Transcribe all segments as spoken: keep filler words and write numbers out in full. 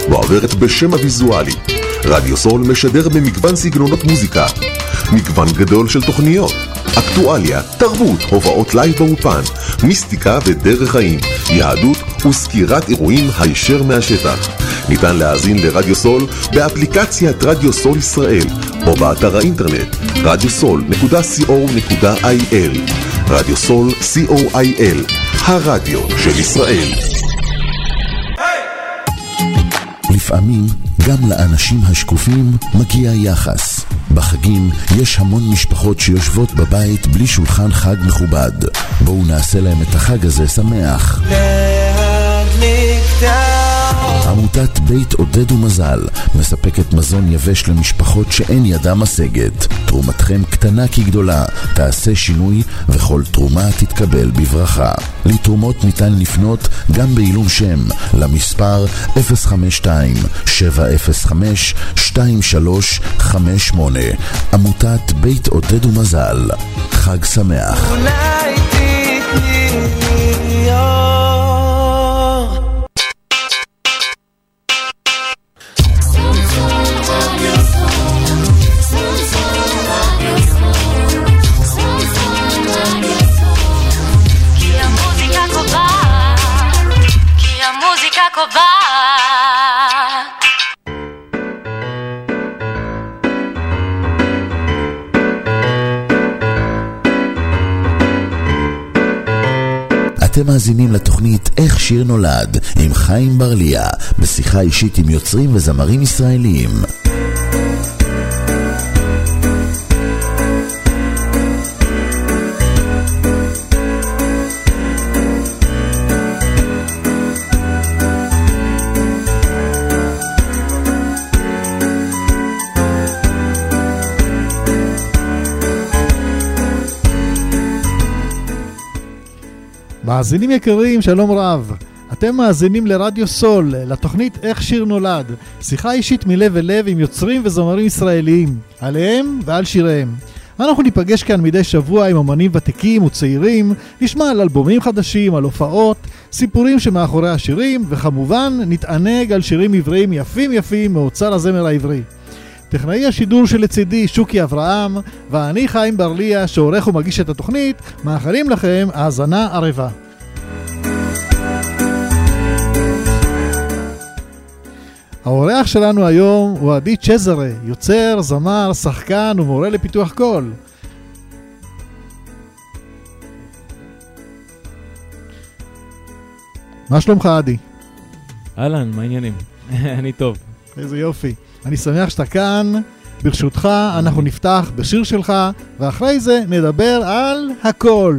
ועוברת בשם הוויזואלי. רדיו סול משדר במגוון סגנונות מוזיקה, מגוון גדול של תוכניות, אקטואליה, תרבות, הופעות לייב באופן, מיסטיקה ודרך חיים, יהדות וסקירת אירועים הישר מהשטח. ניתן להאזין לרדיו סול באפליקציית רדיו סול ישראל או באתר האינטרנט רדיו סול נקודה סי או נקודה איי אל. רדיו סול סי או איי אל, הרדיו של ישראל. לפעמים גם לאנשים השקופים מגיע יחס. בחגים יש המון משפחות שיושבות בבית בלי שולחן חג מכובד. בואו נעשה להם את החג הזה שמח. עמותת בית עודד ומזל מספקת מזון יבש למשפחות שאין ידה משגת. תרומתכם קטנה כגדולה, תעשה שינוי וכל תרומה תתקבל בברכה. לתרומות ניתן לפנות גם בעילום שם למספר אפס חמש שתיים שבע אפס חמש שתיים שלוש חמש שמונה. עמותת בית עודד ומזל. חג שמח. אולי תתני אתם מאזינים לתוכנית איך שיר נולד עם חיים ברליה, בשיחה אישית עם יוצרים וזמרים ישראלים. מאזינים יקרים, שלום רב. אתם מאזינים לרדיו סול, לתוכנית איך שיר נולד, שיחה אישית מלב אל לב עם יוצרים וזמרים ישראליים, עליהם ועל שיריהם. אנחנו ניפגש כאן מדי שבוע עם אמנים ותיקים וצעירים, נשמע על אלבומים חדשים, על הופעות, סיפורים שמאחורי השירים, וכמובן נתענג על שירים עבריים יפים יפים מאוצר הזמר העברי. טכנאי השידור שלצידי שוקי אברהם, ואני חיים ברליה שעורך ומגיש את התוכנית, מאחלים לכם האזנה ערבה. האורח שלנו היום הוא עדי צ'זרה, יוצר, זמר, שחקן ומורה לפיתוח קול. מה שלומך עדי? אהלן, מה העניינים? אני טוב. איזה יופי. אני שמח שאתה כאן. ברשותך אנחנו נפתח בשיר שלך, ואחרי זה נדבר על הכל.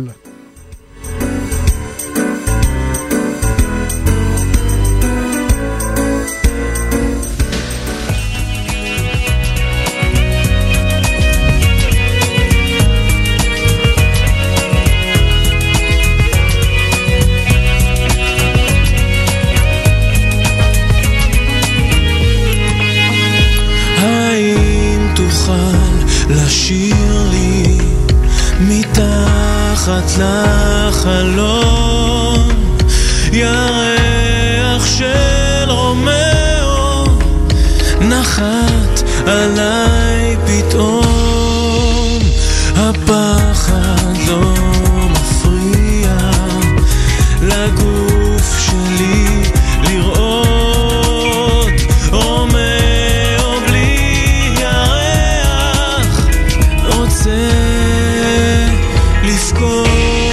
לשיר לי מתחת לחלום ירח של רומאו נחת עליי פתאום הפחד לא מפריע לגוף שלי לראות רומאו לפקוט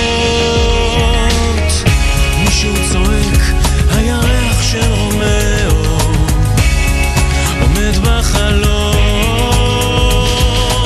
מישהו צועק הירח של רומאו עומד בחלום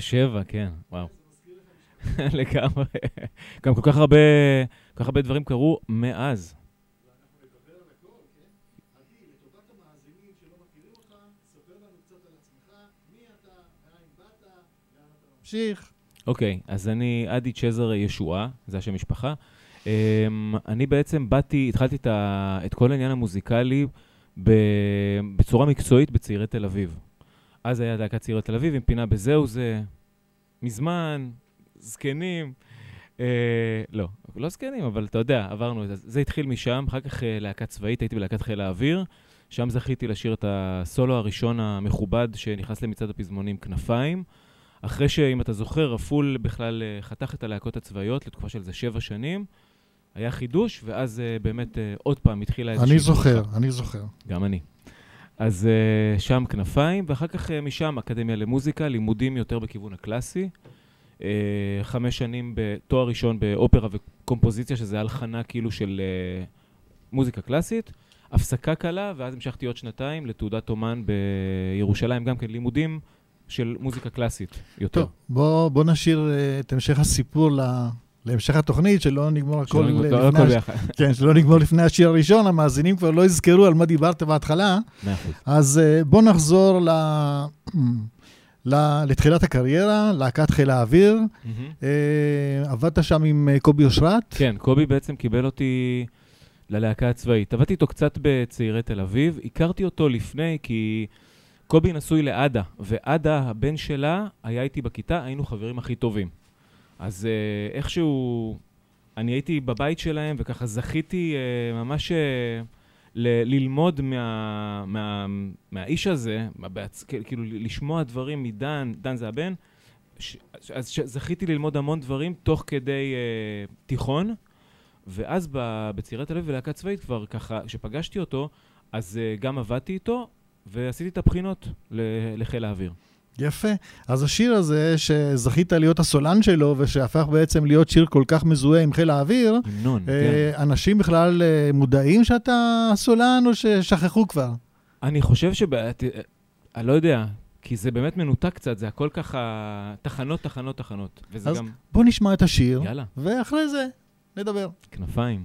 ושבע, כן, וואו. לגמרי. גם כל כך הרבה, כל כך הרבה דברים קרו מאז. אוקיי, אז אני עדי צ'זר ישועה, זה השם משפחה. אני בעצם באתי, התחלתי את כל העניין המוזיקלי בצורה מקצועית בצעירי תל אביב. אז היה להקת צעירי תל אביב עם פינה בזהו זה, מזמן, זקנים. לא, לא זקנים, אבל אתה יודע, עברנו את זה. זה התחיל משם, אחר כך להקת צבאית, הייתי בלהקת חיל האוויר. שם זכיתי לשיר את הסולו הראשון המכובד שנכנס למצעד הפזמונים כנפיים. אחרי שאם אתה זוכר, רפול בכלל חתך את הלהקות הצבאיות לתקופה של זה שבע שנים. היה חידוש, ואז באמת עוד פעם התחילה איזושהי... אני זוכר, אני זוכר. גם אני. אז שם כנפיים, ואחר כך משם אקדמיה למוזיקה, לימודים יותר בכיוון הקלאסי. חמש שנים בתואר ראשון באופרה וקומפוזיציה, שזה הלחנה כאילו של מוזיקה קלאסית. הפסקה קלה, ואז המשכתי עוד שנתיים לתעודת אומן בירושלים, גם כן לימודים של מוזיקה קלאסית יותר. טוב, בוא, בוא נשאיר את המשך הסיפור ל... להמשך התוכנית, שלא נגמור הכל לפני... כן, שלא נגמור לפני השיר הראשון, המאזינים כבר לא יזכרו על מה דיברת בהתחלה. מאה אחוז. אז בוא נחזור ל... ל... לתחילת הקריירה, להקת חיל האוויר. עבדת שם עם קובי אושרת? כן, קובי בעצם קיבל אותי ללהקה הצבאית. עבדתי איתו קצת בצעירי תל אביב. הכרתי אותו לפני כי קובי נשוי לעדה, ועדה, הבן שלה, היה איתי בכיתה, היינו חברים הכי טובים. אז uh, איכשהו, אני הייתי בבית שלהם, וככה זכיתי uh, ממש uh, ל- ללמוד מה, מה, מהאיש הזה, מהבעצ... כאילו לשמוע דברים מדן, דן זה הבן, ש... אז ש... זכיתי ללמוד המון דברים תוך כדי uh, תיכון, ואז בצעירי תל אביב ולהקה צבאית כבר ככה, כשפגשתי אותו, אז uh, גם עבדתי איתו, ועשיתי את הבחינות לחיל האוויר. יפה. אז השיר הזה שזכית להיות הסולן שלו, ושהפך בעצם להיות שיר כל כך מזוהה עם חיל האוויר, המנון, אה, כן. אנשים בכלל מודעים שאתה הסולן, או ששכחו כבר? אני חושב שב... אני לא יודע, כי זה באמת מנותק קצת, זה הכל ככה תחנות, תחנות, תחנות. וזה אז גם... בוא נשמע את השיר, יאללה. ואחרי זה נדבר. כנפיים.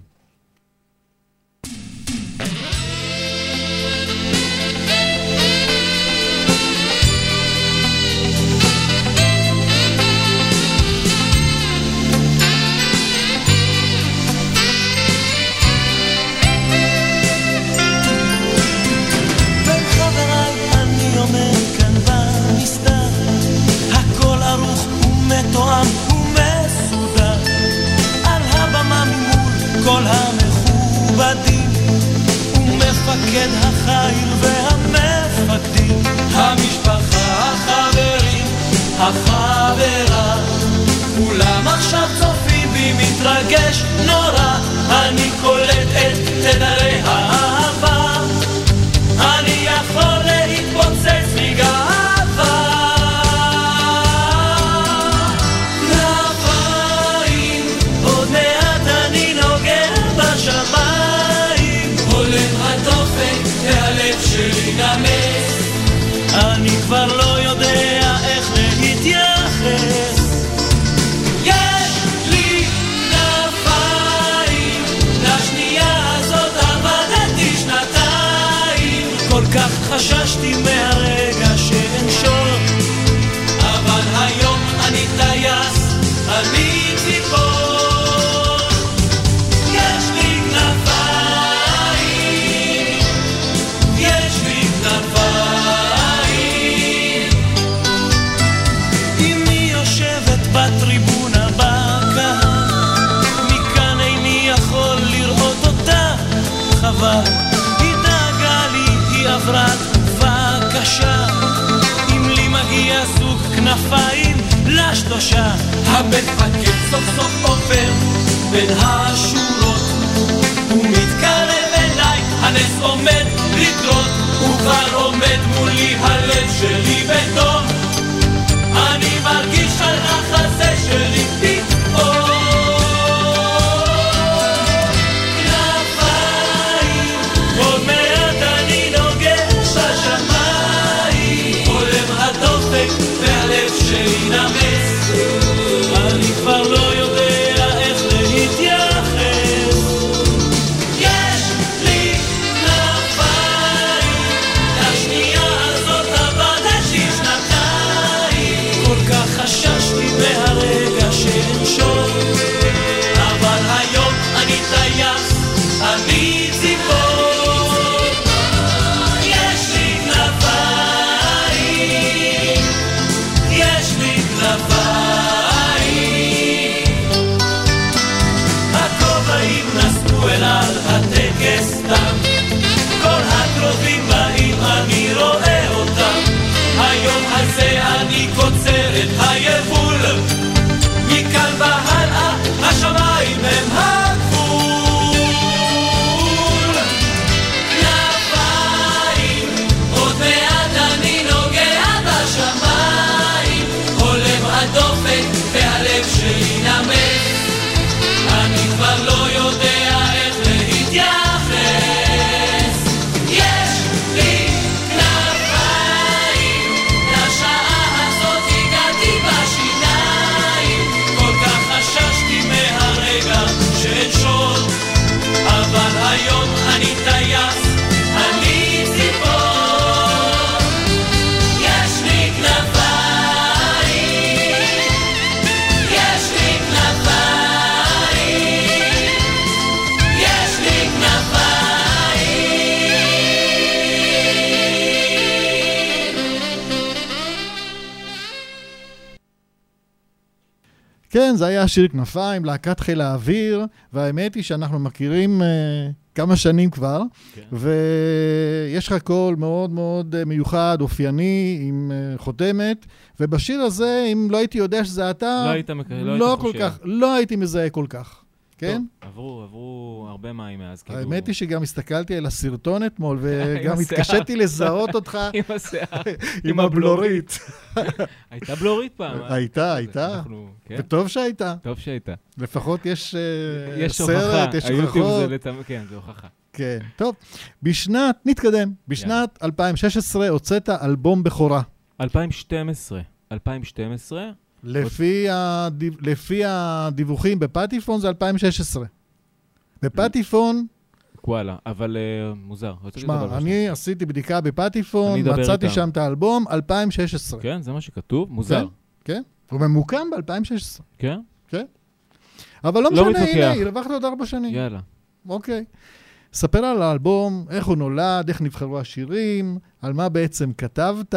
מתואם ומסודר על הבמה ממול כל המכובדים ומפקד החיל והמפקדים המשפחה, החברים, החברה כולם עכשיו צופים בי מתרגש נורא אני קולט את תדרי האהבה אני יכול להתפוצץ מגאווה אני כבר לא יודע איך להתייחס יש לי כנפיים לשנייה הזאת עבדתי שנתיים כל כך חששתי מהרגע שאנשור אבל היום אני טייס אני ציפור יש לי כנפיים יש לי כנפיים בטריבונה בקהל מכאן איני יכול לראות אותה חבל היא דאגה לי היא עברה תקופה קשה אם לי מגיע סוג כנפיים לשלושה המפקד סוף סוף עובר בין השורות הוא מתקרב אליי הנס עומד לקרות הוא כבר עומד מולי הלב שלי בטוב אני מרגיש על החזה שלי פתאום כנפיים עוד מעט אני נוגש בשמיים עולם הדופק והלב שלי נמר כן, זה היה שיר כנפיים, להקת חיל האוויר, והאמת היא שאנחנו מכירים uh, כמה שנים כבר, כן. ויש לך קול מאוד מאוד uh, מיוחד, אופייני, עם uh, חותמת, ובשיר הזה, אם לא הייתי יודע שזה אתה, לא היית, מק... לא לא היית כל חושב. כך, לא הייתי מזהה כל כך. כן? טוב, עברו, עברו הרבה מים מאז. האמת היא שגם הסתכלתי על הסרטון אתמול, וגם התקשיתי לזהות אותך עם השיער. עם הבלורית. הייתה בלורית פעם. הייתה, הייתה. וטוב שהייתה. טוב שהייתה. לפחות יש יש סרט, יש הוכחות. כן, זה הוכחה. כן, טוב. בשנת, נתקדם, בשנת אלפיים ושש עשרה הוצאת אלבום בכורה. אלפיים ושתים עשרה. אלפיים ושתים עשרה. לפי, הדיו... לפי הדיווחים בפטיפון זה אלפיים ושש עשרה. בפטיפון... וואלה, אבל uh, מוזר. שמה, אני עשיתי בדיקה בפטיפון, מצאתי איתם. שם את האלבום, אלפיים ושש עשרה. כן, זה מה שכתוב, מוזר. כן, כן. הוא ממוקם ב-אלפיים ושש עשרה. כן? כן. אבל לא, לא משנה, הנה, הרווחת עוד ארבע שנים. יאללה. אוקיי. ספר על האלבום, איך הוא נולד, איך נבחרו השירים, על מה בעצם כתבת...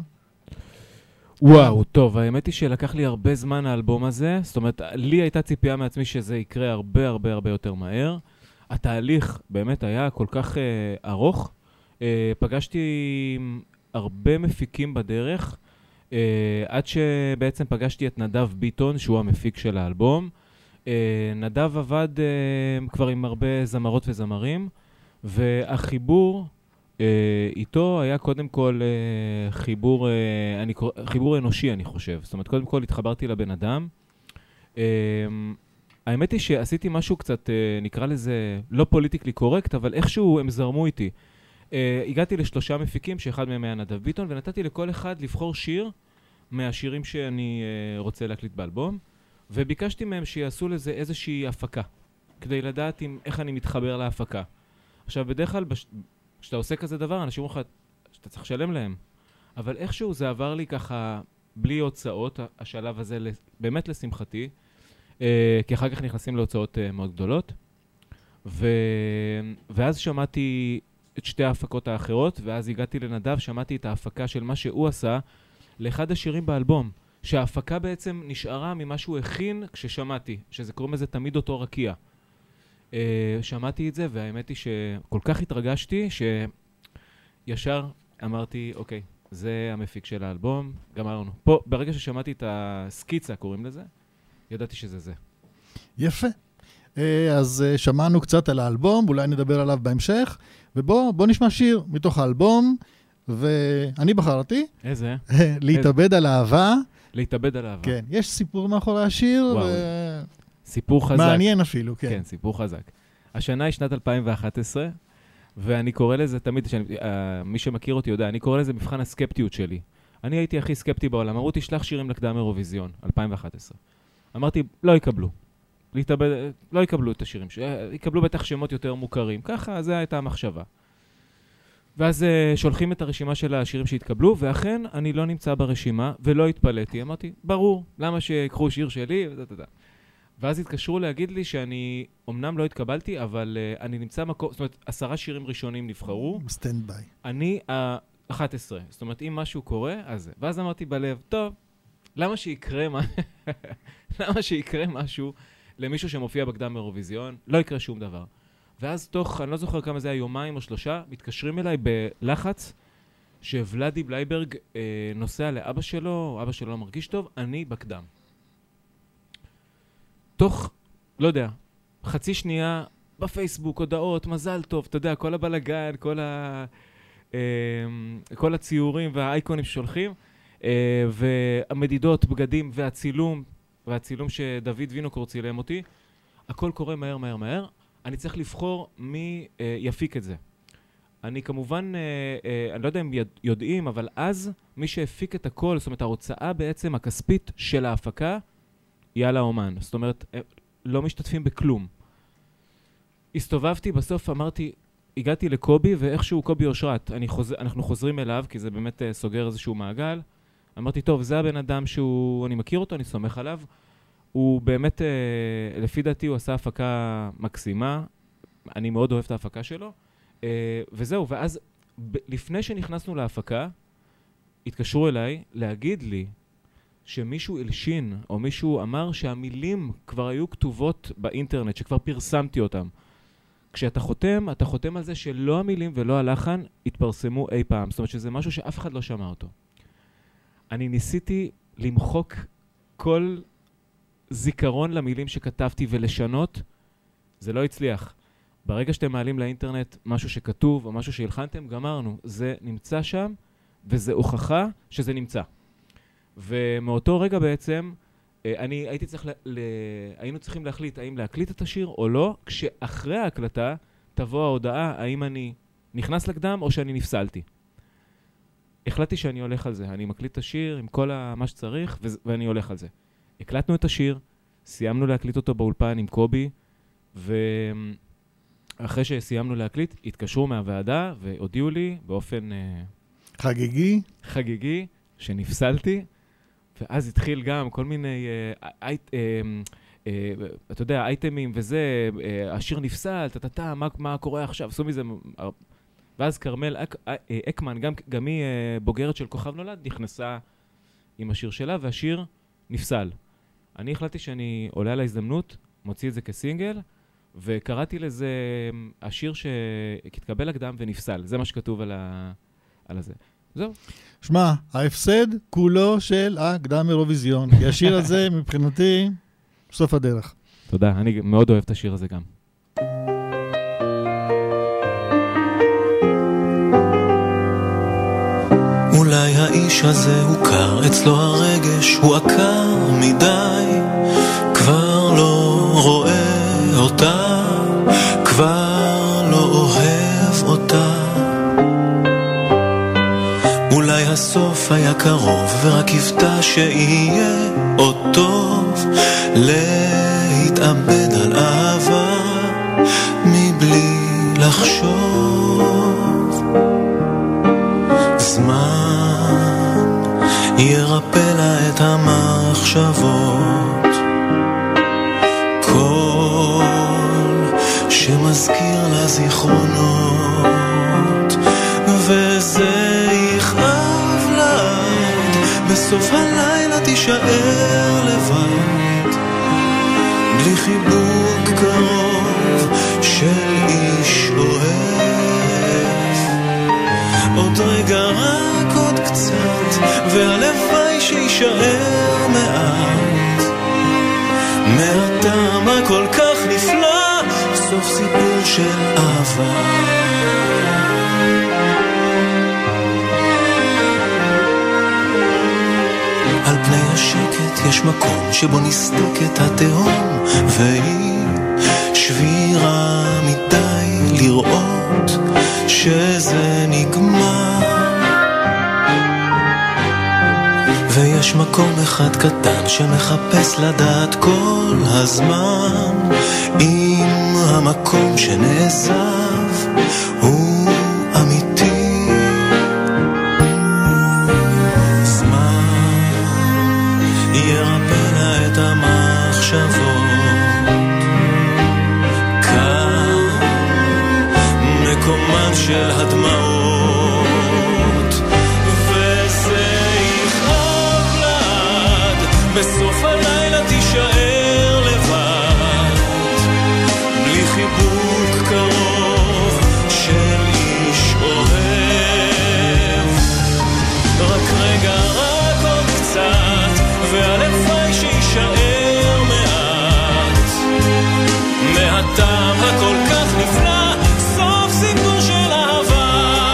וואו, טוב, האמת היא שלקח לי הרבה זמן האלבום הזה, זאת אומרת, לי הייתה ציפייה מעצמי שזה יקרה הרבה הרבה הרבה יותר מהר. התהליך באמת היה כל כך uh, ארוך. Uh, פגשתי הרבה מפיקים בדרך, uh, עד שבעצם פגשתי את נדב ביטון, שהוא המפיק של האלבום. Uh, נדב עבד uh, כבר עם הרבה זמרות וזמרים, והחיבור... Uh, איתו היה קודם כל uh, חיבור, uh, אני, חיבור אנושי, אני חושב. זאת אומרת, קודם כל התחברתי לבן אדם. Uh, האמת היא שעשיתי משהו קצת, uh, נקרא לזה, לא פוליטיקלי קורקט, אבל איכשהו הם זרמו איתי. Uh, הגעתי לשלושה מפיקים, שאחד מהם היה נדב ביטון, ונתתי לכל אחד לבחור שיר מהשירים שאני uh, רוצה להקליט באלבום, וביקשתי מהם שיעשו לזה איזושהי הפקה, כדי לדעת עם, איך אני מתחבר להפקה. עכשיו, בדרך כלל... בש... כשאתה עושה כזה דבר, אנשים אומרים לך שאתה צריך לשלם להם. אבל איכשהו זה עבר לי ככה, בלי הוצאות, השלב הזה, באמת לשמחתי, אה, כי אחר כך נכנסים להוצאות אה, מאוד גדולות. ו... ואז שמעתי את שתי ההפקות האחרות, ואז הגעתי לנדב, שמעתי את ההפקה של מה שהוא עשה, לאחד השירים באלבום, שההפקה בעצם נשארה ממה שהוא הכין כששמעתי, שזה קוראים לזה תמיד אותו רקיע. Uh, שמעתי את זה, והאמת היא שכל כך התרגשתי, שישר אמרתי, אוקיי, זה המפיק של האלבום, גמרנו. פה, ברגע ששמעתי את הסקיצה, קוראים לזה, ידעתי שזה זה. יפה. Uh, אז uh, שמענו קצת על האלבום, אולי נדבר עליו בהמשך, ובוא בוא נשמע שיר מתוך האלבום, ואני בחרתי. איזה? להתאבד איזה? על אהבה. להתאבד על אהבה. כן, יש סיפור מאחורי השיר, וואו. ו... סיפור חזק. מעניין אפילו, כן. כן, סיפור חזק. השנה היא שנת אלפיים ואחת עשרה, ואני קורא לזה תמיד, שאני, uh, מי שמכיר אותי יודע, אני קורא לזה מבחן הסקפטיות שלי. אני הייתי הכי סקפטי בעולם. אמרו, תשלח שירים לקדם אירוויזיון, אלפיים ואחת עשרה. אמרתי, לא יקבלו. להתאבד, לא יקבלו את השירים, יקבלו בטח שמות יותר מוכרים. ככה, זו הייתה המחשבה. ואז uh, שולחים את הרשימה של השירים שהתקבלו, ואכן אני לא נמצא ברשימה, ולא התפלאתי. אמרתי, ברור, למה שיקחו שיר שלי? ודדדה. ואז התקשרו להגיד לי שאני, אמנם לא התקבלתי, אבל uh, אני נמצא מקום, זאת אומרת, עשרה שירים ראשונים נבחרו. סטנד ביי. אני ה-אחת עשרה. זאת אומרת, אם משהו קורה, אז זה. ואז אמרתי בלב, טוב, למה שיקרה, מה... למה שיקרה משהו למישהו שמופיע בקדם אירוויזיון? לא יקרה שום דבר. ואז תוך, אני לא זוכר כמה זה היה, יומיים או שלושה, מתקשרים אליי בלחץ, שוולדי בלייברג אה, נוסע לאבא שלו, אבא שלו לא מרגיש טוב, אני בקדם. תוך, לא יודע, חצי שנייה בפייסבוק, הודעות, מזל טוב, אתה יודע, כל הבלגן, כל, ה, אה, כל הציורים והאייקונים ששולחים, אה, והמדידות, בגדים והצילום, והצילום שדוד וינוקור צילם אותי, הכל קורה מהר, מהר, מהר. אני צריך לבחור מי אה, יפיק את זה. אני כמובן, אה, אה, אני לא יודע אם יודעים, אבל אז מי שהפיק את הכל, זאת אומרת, ההוצאה בעצם הכספית של ההפקה, היא על האומן. זאת אומרת, לא משתתפים בכלום. הסתובבתי, בסוף אמרתי, הגעתי לקובי, ואיכשהו קובי אושרת, אני חוז... אנחנו חוזרים אליו, כי זה באמת uh, סוגר איזשהו מעגל. אמרתי, טוב, זה הבן אדם שהוא, אני מכיר אותו, אני סומך עליו. הוא באמת, uh, לפי דעתי, הוא עשה הפקה מקסימה. אני מאוד אוהב את ההפקה שלו. Uh, וזהו, ואז, ב- לפני שנכנסנו להפקה, התקשרו אליי להגיד לי, שמישהו אלשין, או מישהו אמר שהמילים כבר היו כתובות באינטרנט, שכבר פרסמתי אותם. כשאתה חותם, אתה חותם על זה שלא המילים ולא הלחן התפרסמו אי פעם. זאת אומרת שזה משהו שאף אחד לא שמע אותו. אני ניסיתי למחוק כל זיכרון למילים שכתבתי ולשנות, זה לא הצליח. ברגע שאתם מעלים לאינטרנט משהו שכתוב או משהו שהלחנתם, גמרנו. זה נמצא שם, וזה הוכחה שזה נמצא. ומאותו רגע בעצם, אני הייתי צריך, ל... ל... היינו צריכים להחליט האם להקליט את השיר או לא, כשאחרי ההקלטה תבוא ההודעה האם אני נכנס לקדם או שאני נפסלתי. החלטתי שאני הולך על זה, אני מקליט את השיר עם כל ה... מה שצריך, ו... ואני הולך על זה. הקלטנו את השיר, סיימנו להקליט אותו באולפן עם קובי, ואחרי שסיימנו להקליט, התקשרו מהוועדה והודיעו לי באופן... חגיגי? חגיגי, שנפסלתי, ואז התחיל גם כל מיני, אה, אה, אה, אה, אתה יודע, אייטמים וזה, אה, השיר נפסל, תתתה, מה, מה קורה עכשיו, עשו מזה, ואז קרמל אק, אה, אקמן, גם, גם היא אה, בוגרת של כוכב נולד, נכנסה עם השיר שלה, והשיר נפסל. אני החלטתי שאני עולה על ההזדמנות, מוציא את זה כסינגל, וקראתי לזה השיר שהתקבל הקדם ונפסל. זה מה שכתוב על, ה, על הזה. זהו. שמע, ההפסד כולו של הקדם אירוויזיון. כי השיר הזה מבחינתי סוף הדרך. תודה, אני מאוד אוהב את השיר הזה גם. אולי האיש הזה הוא קר, אצלו הרגש הוא עקר מדי, כבר לא רואה אותה, כבר לא אוהב אותה. אולי הסוף היה קרוב ורק יפתע שיהיה עוד טוב, להתאבד על אהבה מבלי לחשוב. זמן ירפא לה את המחשבות, קול שמזכיר לה זיכרונות, וזה יכאב לעד, בסוף הלילה תישאר לבד, בלי חיבוק קרוב של איש אוהב. עוד רגע, רק עוד קצת, והלוואי שישאר מעט, מהטעם הכל כך נפלא, סוף סיפור של אהבה. על פני השקט יש מקום שבו נסתקת התהום, והיא שבירה מדי לראות שזה נגמר. ויש מקום אחד קטן שמחפש לדעת כל הזמן אם המקום שנעזב הוא אמיתי. זמן ירפא לה את המחשבות, כאן מקומן של הדמעות, בסוף הלילה תישאר לבד, בלי חיבוק קרוב של איש אוהב. רק רגע, רק עוד קצת, והלוואי שישאר מעט, מהטעם הכל כך נפלא, סוף סיפור של אהבה.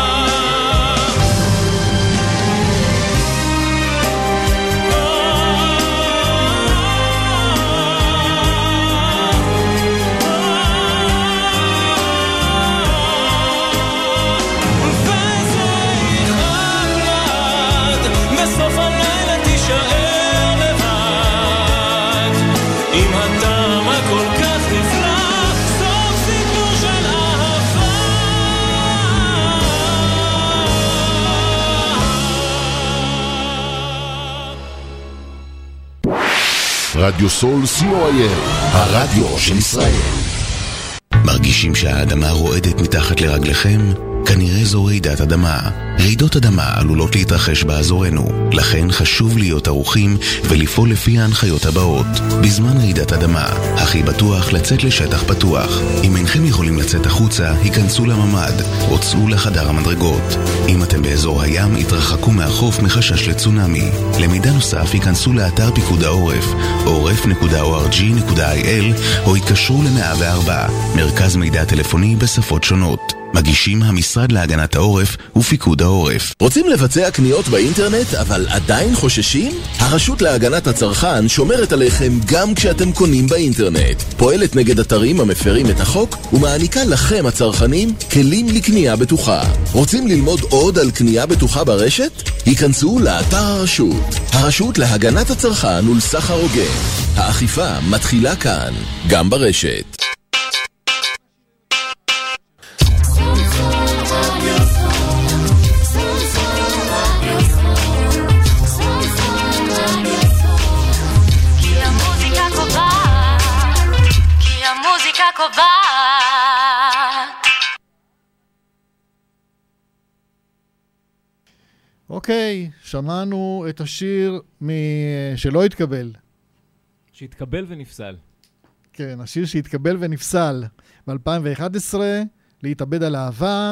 רדיו סול סי או איי אל, הרדיו של ישראל. מרגישים שהאדמה רועדת מתחת לרגליכם? כנראה זו רעידת אדמה. רעידות אדמה עלולות להתרחש באזורנו, לכן חשוב להיות ערוכים ולפעול לפי ההנחיות הבאות. בזמן רעידת אדמה, הכי בטוח לצאת לשטח פתוח. אם אינכם יכולים לצאת החוצה, היכנסו לממד או צאו לחדר המדרגות. אם אתם באזור הים, התרחקו מהחוף מחשש לצונמי. למידע נוסף, היכנסו לאתר פיקוד העורף, עורף נקודה או אר ג'י נקודה איי אל, או התקשרו ל-מאה וארבע, מרכז מידע טלפוני בשפות שונות. מגישים המשרד להגנת העורף ופיקוד העורף. רוצים לבצע קניות באינטרנט אבל עדיין חוששים? הרשות להגנת הצרכן שומרת עליכם גם כשאתם קונים באינטרנט. פועלת נגד אתרים המפרים את החוק ומעניקה לכם הצרכנים כלים לקנייה בטוחה. רוצים ללמוד עוד על קנייה בטוחה ברשת? היכנסו לאתר הרשות. הרשות להגנת הצרכן ולסחר הוגן. האכיפה מתחילה כאן, גם ברשת. אוקיי, שמענו את השיר מ... שלא התקבל. שהתקבל ונפסל. כן, השיר שהתקבל ונפסל ב-אלפיים ואחת עשרה, להתאבד על אהבה,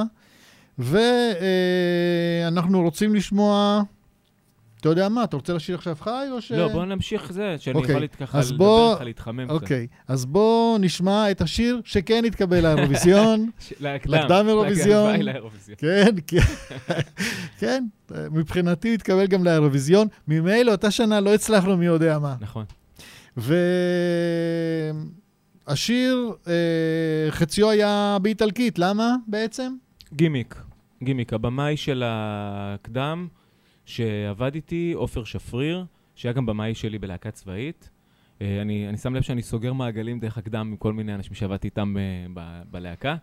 ואנחנו רוצים לשמוע... אתה יודע מה, אתה רוצה לשיר עכשיו חי או ש... לא, בוא נמשיך זה, שאני אוקיי. יכול ככה לדבר בוא... לך, להתחמם אוקיי, קצת. אז בוא נשמע את השיר שכן התקבל לאירוויזיון. לקדם אירוויזיון. כן, כן, מבחינתי התקבל גם לאירוויזיון. ממילא אותה שנה לא הצלחנו מי יודע מה. נכון. והשיר, חציו היה באיטלקית, למה בעצם? גימיק, גימיק, הבמאי של הקדם, שעבד איתי, עופר שפריר, שהיה גם במאי שלי בלהקה צבאית. אני, אני שם לב שאני סוגר מעגלים דרך הקדם עם כל מיני אנשים שעבדתי איתם ב, בלהקה.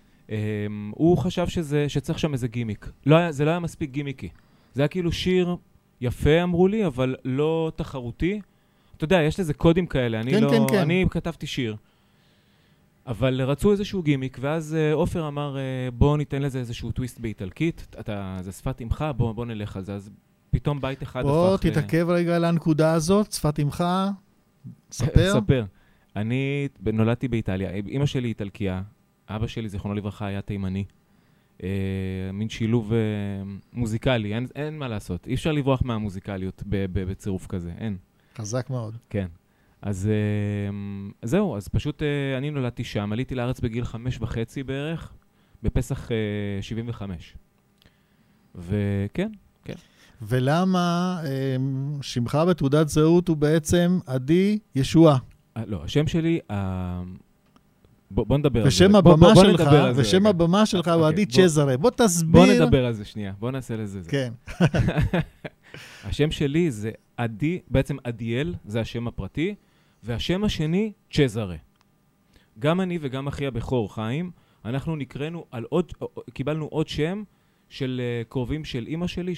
הוא חשב שזה, שצריך שם איזה גימיק. לא היה, זה לא היה מספיק גימיקי. זה היה כאילו שיר יפה, אמרו לי, אבל לא תחרותי. אתה יודע, יש לזה קודים כאלה. אני, כן, לא, כן, כן. אני כתבתי שיר. אבל רצו איזשהו גימיק, ואז אופר אמר, בוא ניתן לזה איזשהו טוויסט באיטלקית, אתה, זה שפת אמך, בוא, בוא נלך על זה. אז פתאום בית אחד בוא הפך... בוא תתעכב רגע על הנקודה הזאת, שפת אמך, ספר. ספר. אני נולדתי באיטליה, אמא שלי איטלקיה, אבא שלי, זיכרונו לברכה, היה תימני. אה, מין שילוב אה, מוזיקלי, אין, אין מה לעשות. אי אפשר לברוח מהמוזיקליות ב- ב- בצירוף כזה, אין. חזק מאוד. כן. אז uh, זהו, אז פשוט uh, אני נולדתי שם, עליתי לארץ בגיל חמש וחצי בערך, בפסח uh, שבעים וחמש. וכן, כן. ולמה um, שמך בתעודת זהות הוא בעצם עדי ישוע? Uh, לא, השם שלי, uh, בוא, בוא נדבר על זה. ושם בוא, הבמה בוא, שלך, בוא ושם רגע. הבמה שלך הוא okay, עדי בוא, צ'זרה. בוא תסביר. בוא נדבר על זה שנייה, בוא נעשה לזה. כן. השם שלי זה עדי, בעצם עדיאל, זה השם הפרטי, והשם השני, צ'זרה. גם אני וגם אחי הבכור, חיים, אנחנו נקראנו על עוד, קיבלנו עוד שם של uh, קרובים של אמא שלי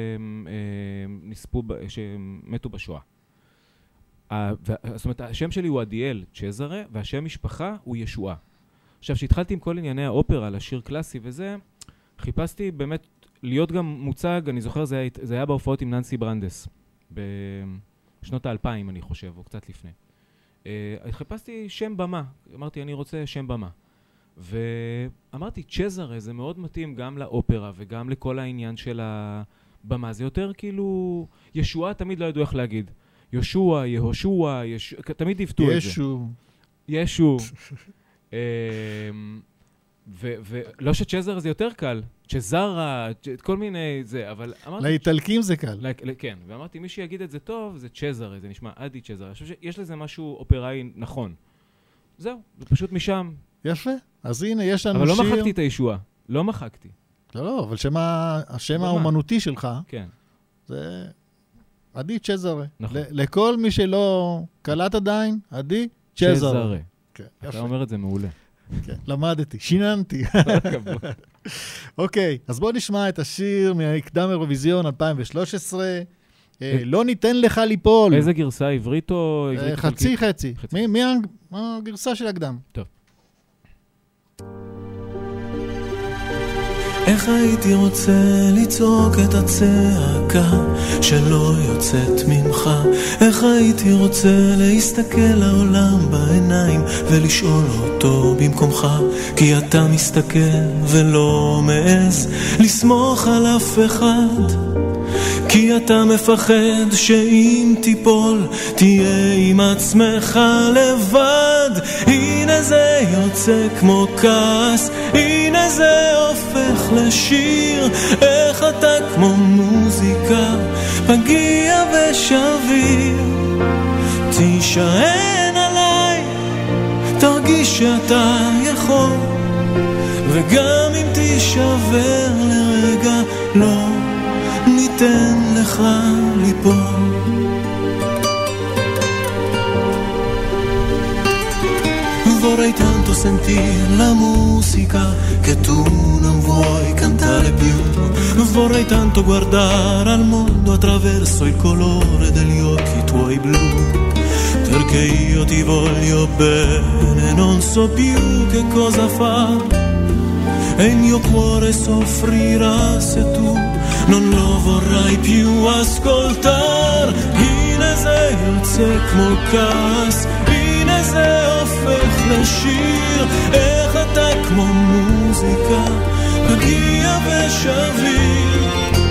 שנספו, uh, שמתו בשואה. Uh, ו- זאת אומרת, השם שלי הוא עדיאל צ'זרה, והשם משפחה הוא ישועה. עכשיו, שהתחלתי עם כל ענייני האופרה, לשיר קלאסי וזה, חיפשתי באמת להיות גם מוצג, אני זוכר, זה היה, זה היה בהופעות עם ננסי ברנדס, בשנות האלפיים, אני חושב, או קצת לפני. Uh, חיפשתי שם במה, אמרתי, אני רוצה שם במה. ואמרתי, צ'זרה, זה מאוד מתאים גם לאופרה וגם לכל העניין של הבמה. זה יותר כאילו, ישועה תמיד לא ידעו איך להגיד. ישוע, יהושע, יש... תמיד יפתו את זה. ישו. ישו. ולא שצ'זרה זה יותר קל. צ'זרה, כל מיני זה, אבל אמרתי... לאיטלקים זה קל. כן, ואמרתי, מי שיגיד את זה טוב, זה צ'זרה, זה נשמע עדי צ'זרה. אני חושב שיש לזה משהו אופראי נכון. זהו, זה פשוט משם. יפה. אז הנה, יש לנו שיר... שיר... אבל לא מחקתי את הישועה. לא מחקתי. לא, לא, אבל שם השם האומנותי שלך, כן. זה עדי צ'זרה. נכון. לכל מי שלא קלט עדיין, עדי צ'זרה. צ'זרה. כן, אתה אומר את זה מעולה. כן, למדתי, שיננתי. אוקיי, אז בואו נשמע את השיר מהקדם אירוויזיון אלפיים ושלוש עשרה. לא ניתן לך ליפול. איזה גרסה, עברית או עברית חצי חצי. מי הגרסה של הקדם? טוב. איך הייתי רוצה לצעוק את הצעקה שלא יוצאת ממך, איך הייתי רוצה להסתכל לעולם בעיניים ולשאול אותו במקומך, כי אתה מסתכל ולא מעז לסמוך על אף אחד, כי אתה מפחד שאם תיפול תהיה עם עצמך לבד. הנה זה יוצא כמו כעס, הנה זה הופך לשיר, איך אתה כמו מוזיקה פגיע ושביר. תישען עליי, תרגיש שאתה יכול, וגם אם תישבר לרגע לא ניתן לך ליפול. Vorrei tanto sentir la musica che tu non vuoi cantare più. Vorrei tanto guardare al mondo attraverso il colore degli occhi tuoi blu. Perché io ti voglio bene, non so più che cosa fare. E il mio cuore soffrirà se tu non lo vorrai più ascoltare. הנה זה יוצא כמו כעס, הנה זה הופך לשיר, איך אתה כמו מוזיקה פגיע ושביר.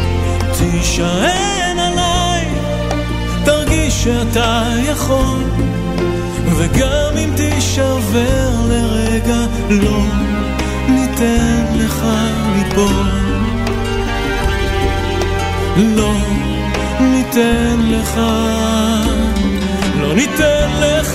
תישען עליי, תרגיש שאתה יכול, וגם אם תישבר לרגע לא ניתן לך ליפול. לא ניתן לך, לא ניתן לך.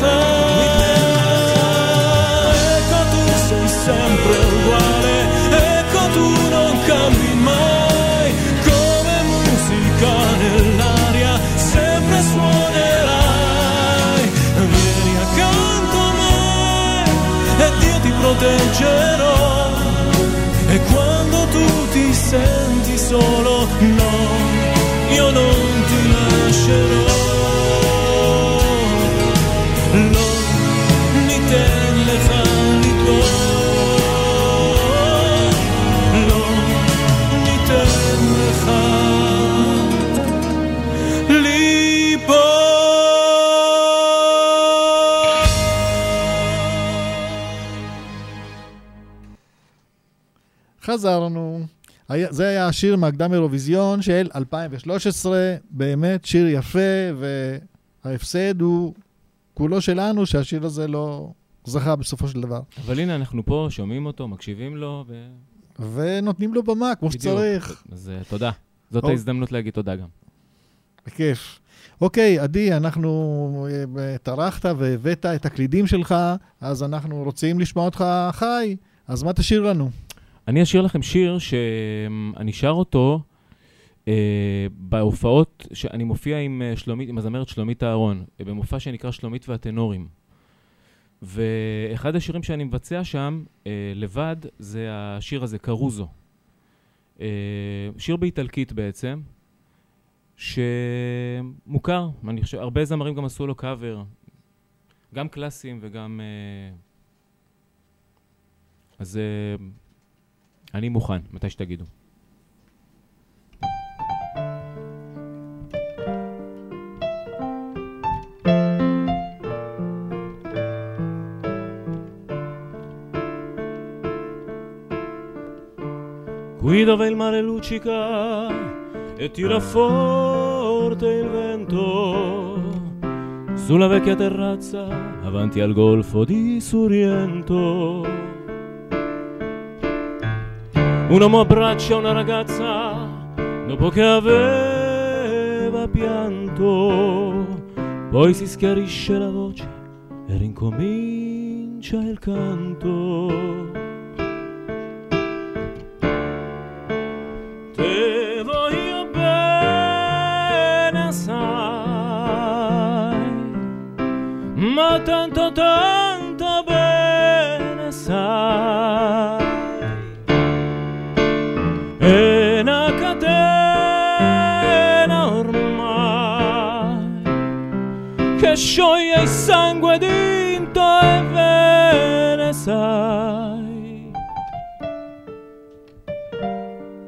Ecco tu sei sempre uguale, ecco tu non cambi mai, come musica nell'aria sempre suonerai. Vieni accanto a me ed io ti proteggerò, e quando tu ti senti solo no, io non ti lascerò. לא ניתן לך ליפול, לא ניתן לך ליפול. חזרנו. זה היה השיר מהקדם אירוויזיון של אלפיים ושלוש עשרה, באמת שיר יפה, וההפסד הוא כולו שלנו שהשיר הזה לא זכה בסופו של דבר. אבל הנה אנחנו פה, שומעים אותו, מקשיבים לו ו... ונותנים לו במה כמו בדיוק. שצריך. אז uh, תודה. זאת או... ההזדמנות להגיד תודה גם. בכיף. אוקיי, עדי, אנחנו טרחת והבאת את הקלידים שלך, אז אנחנו רוצים לשמוע אותך חי, אז מה תשאיר לנו? אני אשאיר לכם שיר שאני שר אותו אה, בהופעות, שאני מופיע עם שלומית, עם הזמרת שלומית אהרון, במופע שנקרא שלומית והטנורים. ואחד השירים שאני מבצע שם, אה, לבד, זה השיר הזה, קרוזו. אה, שיר באיטלקית בעצם, שמוכר, אני חושב, הרבה זמרים גם עשו לו קאבר, גם קלאסיים וגם... אה, אז... אה, אני מוכן, מתי שתגידו. Qui dove il mare luccica e tira forte il vento, sulla vecchia terrazza avanti al golfo di Suriento, un uomo abbraccia una ragazza dopo che aveva pianto, poi si schiarisce la voce e rincomincia il canto. Te voglio bene sai, ma tanto tanto bene sai. È una catena ormai che scioglie il sangue dinto e ve ne sai.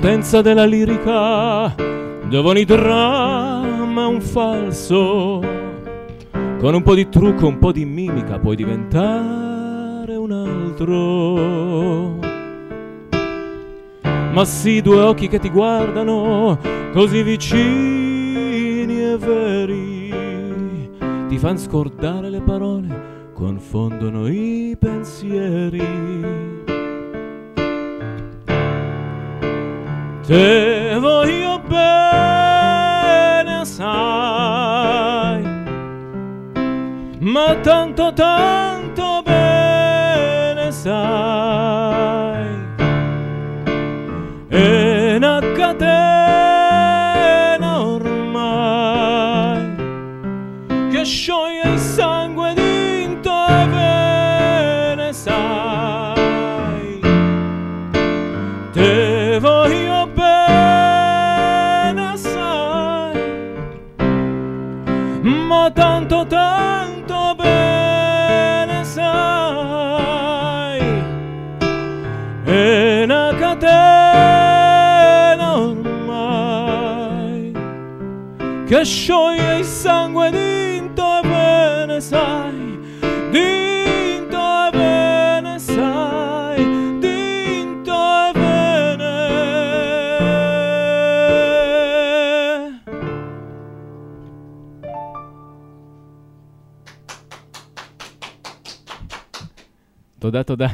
potenza della lirica, dove ogni dramma è un falso, con un po' di trucco, un po' di mimica puoi diventare un altro. Ma sì, due occhi che ti guardano così vicini e veri, ti fan scordare le parole, confondono i pensieri. Te voglio bene, sai, ma tanto tanto bene, sai, è una catena ormai che scioglie il sangue dinto e bene, sai, te voglio bene, sai, ma tanto tanto bene, sai, è una catena ormai che scioglie il sangue dinto e bene, sai, dinto e bene, sai, dinto e bene. תודה, תודה.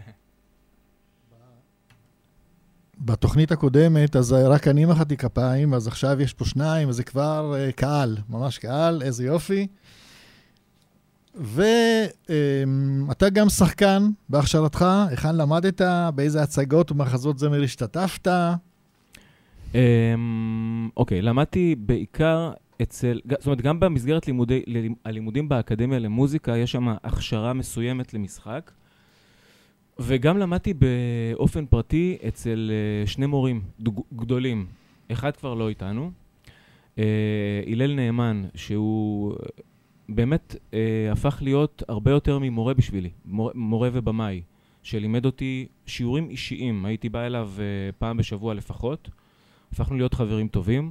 בתוכנית הקודמת, אז רק אני מחאתי כפיים, אז עכשיו יש פה שניים, אז זה כבר uh, קהל, ממש קהל, איזה יופי. ואתה גם שחקן בהכשרתך, היכן למדת, באיזה הצגות ומחזות זמר השתתפת? אוקיי, למדתי בעיקר אצל, זאת אומרת, גם במסגרת לימודי, הלימודים באקדמיה למוזיקה, יש שם הכשרה מסוימת למשחק, וגם למדתי באופן פרטי אצל שני מורים גדולים. אחד כבר לא איתנו, הלל נאמן, שהוא באמת הפך להיות הרבה יותר ממורה בשבילי, מורה, מורה ובמאי, שלימד אותי שיעורים אישיים. הייתי בא אליו פעם בשבוע לפחות, הפכנו להיות חברים טובים,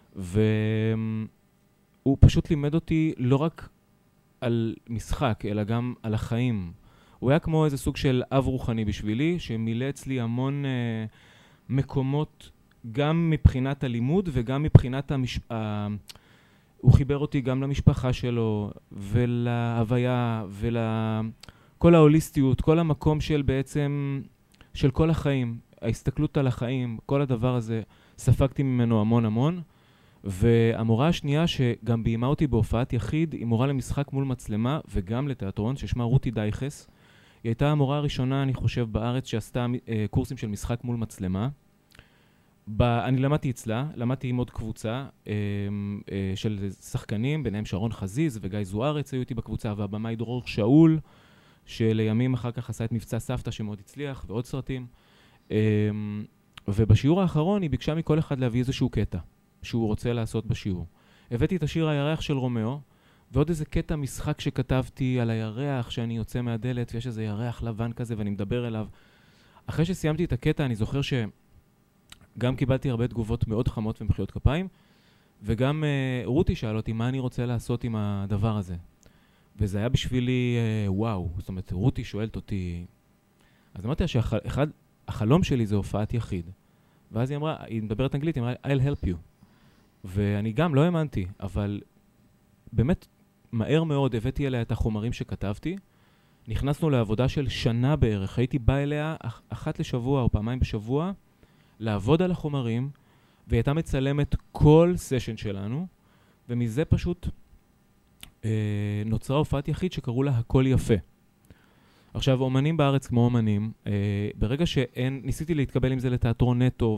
והוא פשוט לימד אותי לא רק על משחק, אלא גם על החיים. הוא היה כמו איזה סוג של אב רוחני בשבילי, שמילא אצלי המון אה, מקומות, גם מבחינת הלימוד וגם מבחינת המש... אה, הוא חיבר אותי גם למשפחה שלו, ולהוויה, ולכל ההוליסטיות, כל המקום של בעצם, של כל החיים, ההסתכלות על החיים, כל הדבר הזה, ספגתי ממנו המון המון. והמורה השנייה שגם ביימה אותי בהופעת יחיד, היא מורה למשחק מול מצלמה וגם לתיאטרון, ששמה רותי דייחס. היא הייתה המורה הראשונה, אני חושב, בארץ שעשתה אה, קורסים של משחק מול מצלמה. ב- אני למדתי אצלה, למדתי עם עוד קבוצה אה, אה, של שחקנים, ביניהם שרון חזיז וגיא זוארץ היו איתי בקבוצה, והבמאי דרור שאול, שלימים אחר כך עשה את מבצע סבתא שמאוד הצליח, ועוד סרטים. אה, ובשיעור האחרון היא ביקשה מכל אחד להביא איזשהו קטע שהוא רוצה לעשות בשיעור. הבאתי את השיר הירח של רומאו, ועוד איזה קטע משחק שכתבתי על הירח שאני יוצא מהדלת, ויש איזה ירח לבן כזה ואני מדבר אליו. אחרי שסיימתי את הקטע, אני זוכר שגם קיבלתי הרבה תגובות מאוד חמות ומחיאות כפיים, וגם uh, רותי שאל אותי מה אני רוצה לעשות עם הדבר הזה. וזה היה בשבילי uh, וואו, זאת אומרת, רותי שואלת אותי, אז אמרתי שאחד, החלום שלי זה הופעת יחיד. ואז היא אמרה, היא מדברת אנגלית, היא אמרה, I'll help you. ואני גם לא האמנתי, אבל באמת מהר מאוד הבאתי אליה את החומרים שכתבתי. נכנסנו לעבודה של שנה בערך. הייתי בא אליה אחת לשבוע או פעמיים בשבוע לעבוד על החומרים, והיא הייתה מצלמת כל סשן שלנו, ומזה פשוט אה, נוצרה הופעת יחיד שקראו לה הכל יפה. עכשיו, אומנים בארץ כמו אומנים, אה, ברגע שאין, ניסיתי להתקבל עם זה לתיאטרון נטו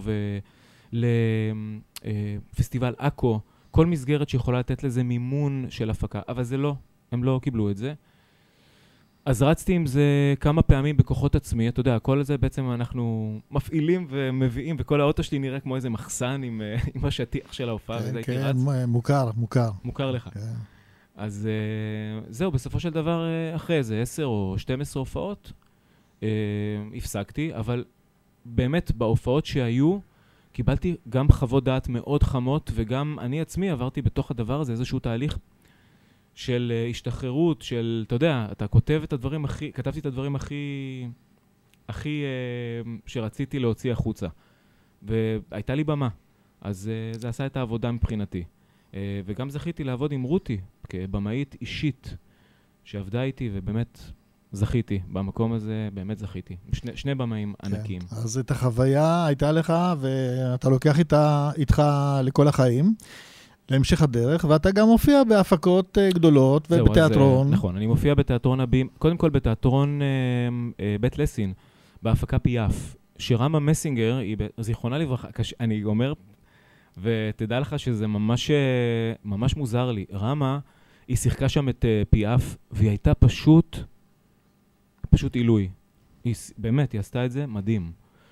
ולפסטיבל אקו, כל מסגרת שיכולה לתת לזה מימון של הפקה, אבל זה לא, הם לא קיבלו את זה. אז רצתי עם זה כמה פעמים בכוחות עצמי, אתה יודע, כל זה בעצם אנחנו מפעילים ומביאים, וכל האוטו שלי נראה כמו איזה מחסן עם, עם השטיח של ההופעה, כן, וזה כן, הייתי רץ. מוכר, מוכר. מוכר לך. כן. אז uh, זהו, בסופו של דבר uh, אחרי איזה עשר או שתים עשרה הופעות, uh, הפסקתי, אבל באמת בהופעות שהיו, קיבלתי גם חוות דעת מאוד חמות, וגם אני עצמי עברתי בתוך הדבר הזה איזשהו תהליך של uh, השתחררות, של, אתה יודע, אתה כותב את הדברים הכי, כתבתי את הדברים הכי, הכי uh, שרציתי להוציא החוצה. והייתה לי במה. אז uh, זה עשה את העבודה מבחינתי. Uh, וגם זכיתי לעבוד עם רותי, כבמאית אישית, שעבדה איתי, ובאמת זכיתי. במקום הזה באמת זכיתי. שני, שני במאים כן. ענקים. אז את החוויה הייתה לך, ואתה לוקח איתה, איתך לכל החיים. להמשך הדרך, ואתה גם מופיע בהפקות גדולות ובתיאטרון. אז, נכון, אני מופיע בתיאטרון הבים, קודם כל בתיאטרון אה, אה, בית לסין, בהפקה פיאף, שרמה מסינגר, היא זיכרונה לברכה, קש... אני אומר, ותדע לך שזה ממש, ממש מוזר לי, רמה, היא שיחקה שם את אה, פיאף, והיא הייתה פשוט, פשוט עילוי. היא, באמת, היא עשתה את זה מדהים.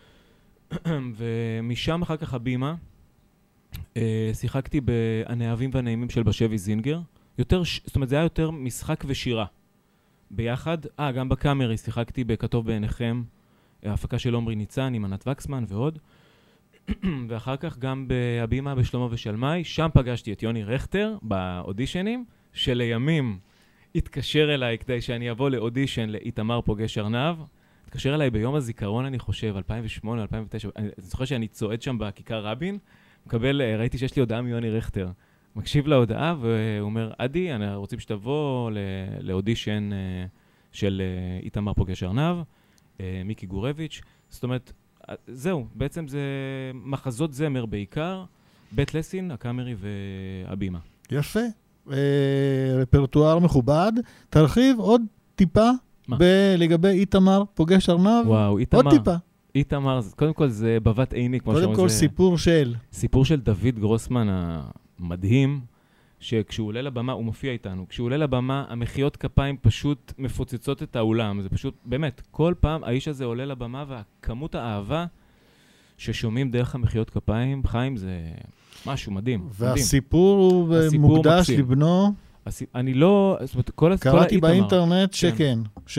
ומשם אחר כך הבימה, Uh, שיחקתי ב"הנאהבים והנעימים" של בשבי זינגר. יותר, זאת אומרת, זה היה יותר משחק ושירה. ביחד, אה, גם בקאמרי שיחקתי בכתוב בעיניכם, ההפקה של עומרי ניצן עם ענת וקסמן ועוד. ואחר כך גם בהבימה בשלמה ושלמי, שם פגשתי את יוני רכטר באודישנים, שלימים התקשר אליי כדי שאני אבוא לאודישן לאיתמר פוגש ארנב. התקשר אליי ביום הזיכרון, אני חושב, אלפיים ושמונה אלפיים ותשע. אני זוכר שאני צועד שם בכיכר רבין, מקבל, ראיתי שיש לי הודעה מיוני רכטר. מקשיב להודעה והוא אומר, עדי, אני רוצים שתבוא לאודישן של איתמר פוגש ארנב, מיקי גורביץ'. זאת אומרת, זהו, בעצם זה מחזות זמר בעיקר, בית לסין, הקאמרי והבימה. יפה. רפרטואר מכובד. תרחיב עוד טיפה לגבי איתמר פוגש ארנב. וואו, איתמר. עוד טיפה. איתמר, קודם כל זה בבת עיני, כמו שאומרים. קודם כל סיפור של. סיפור של דוד גרוסמן המדהים, שכשהוא עולה לבמה, הוא מופיע איתנו. כשהוא עולה לבמה, המחיאות כפיים פשוט מפוצצות את האולם. זה פשוט, באמת, כל פעם האיש הזה עולה לבמה, והכמות האהבה ששומעים דרך המחיאות כפיים, חיים, זה משהו מדהים. והסיפור הוא מוקדש לבנו. אני לא, זאת אומרת, כל האיתמר. קראתי באינטרנט שכן,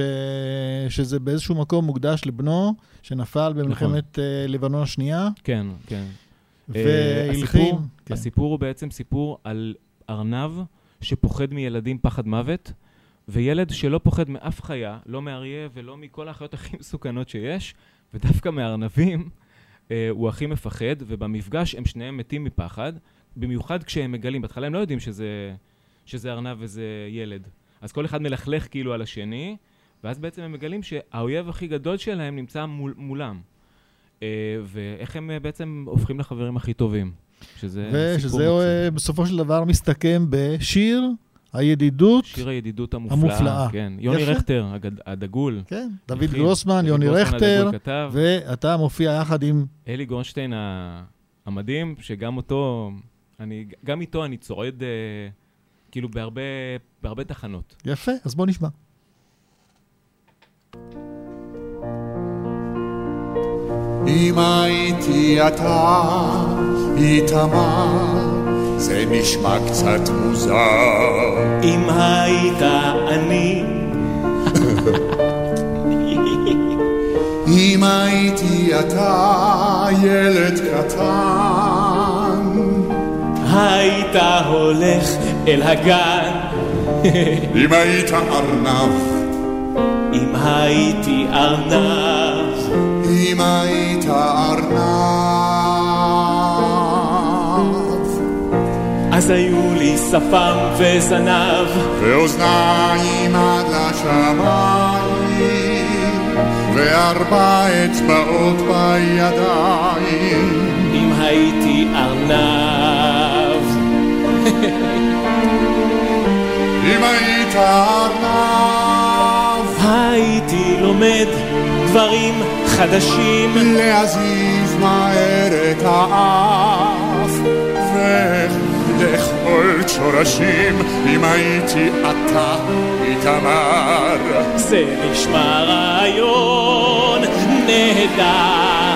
שזה באיזשהו מקום מוקדש לבנו, שנפל במלחמת לבנון השנייה. כן, כן. והלחין. הסיפור הוא בעצם סיפור על ארנב שפוחד מילדים פחד מוות, וילד שלא פוחד מאף חיה, לא מאריה ולא מכל החיות הכי מסוכנות שיש, ודווקא מארנבים הוא הכי מפחד, ובמפגש הם שניהם מתים מפחד, במיוחד כשהם מגלים, בהתחלה הם לא יודעים שזה... שזה ארנב וזה ילד. אז כל אחד מלכלך כאילו על השני, ואז בעצם הם מגלים שהאויב הכי גדול שלהם נמצא מול, מולם. אה, ואיך הם בעצם הופכים לחברים הכי טובים. שזה ושזה בסופו של דבר מסתכם בשיר הידידות. שיר הידידות המופלאה. המופלאה. כן. יוני יפה? רכטר, הגד, הדגול. כן, דוד גרוסמן, יוני רכטר, ואתה מופיע יחד עם... אלי גורנשטיין המדהים, שגם אותו, אני, גם איתו אני צועד... כאילו בהרבה, בהרבה תחנות. יפה, אז בוא נשמע. אם הייתי אתה, איתמר, זה נשמע קצת מוזר. אם היית אני, אם הייתי אתה, ילד קטן, היית הולך אל הגן. אם היית ארנב, אם הייתי ארנב, אם היית ארנב, אז היו לי שפם וזנב ואוזניים עד לשמיים וארבע אצבעות בידיים. אם הייתי ארנב, אם היית ארנב, הייתי לומד דברים חדשים, להזיז מהר את האף ולאכול שורשים. אם הייתי אתה, איתמר, זה נשמע רעיון נהדר.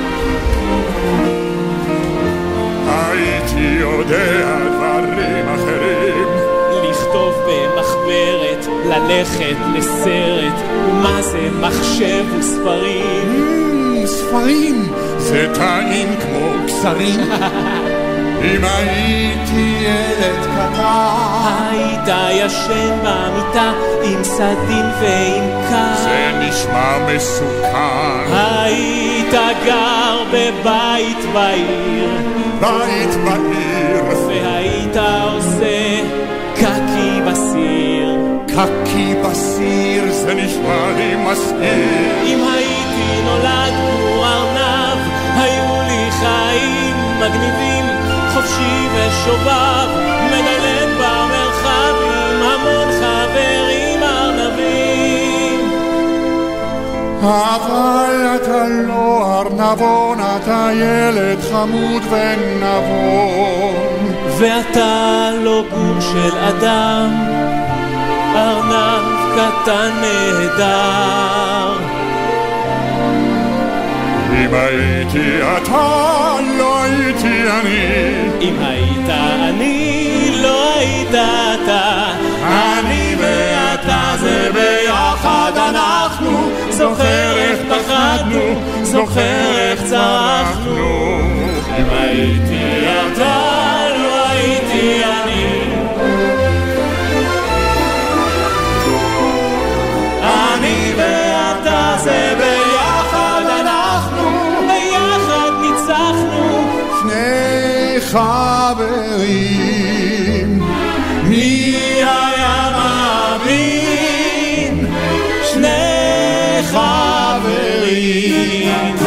הייתי יודע דברים אחרים, לכתוב במחברת, ללכת לסרט, ומה זה מחשב וספרים. ספרים זה טעים כמו בשרים. אם הייתי ילד קטן, היית ישן במיטה עם סדין ועם קר. זה נשמע מסוכן. היית גר בבית בעיר, בית בעיר, והיית עושה קקי בסיר. קקי בסיר, זה נשמע לי מסעיר. אם הייתי נולד כמו ארנב, היו לי חיים מגניבים, חופשי ושובב, מדלג במרחב עם המון חברים ארנבים. אבל אתה לא ארנבון, אתה ילד חמוד ונבון. ואתה לא גור של אדם, ארנב קטן נהדר. אם הייתי אתה, לא הייתי אני. אם היית אני, לא היית אתה. אני ואתה זה ביחד אנחנו. זוכר איך פחדנו, זוכר איך צרחנו. אם הייתי אתה, לא הייתי אני. אני ואתה זה ביחד אנחנו. ביחד ניצחנו. שני חברים, מי היה מאמין? שני חברים.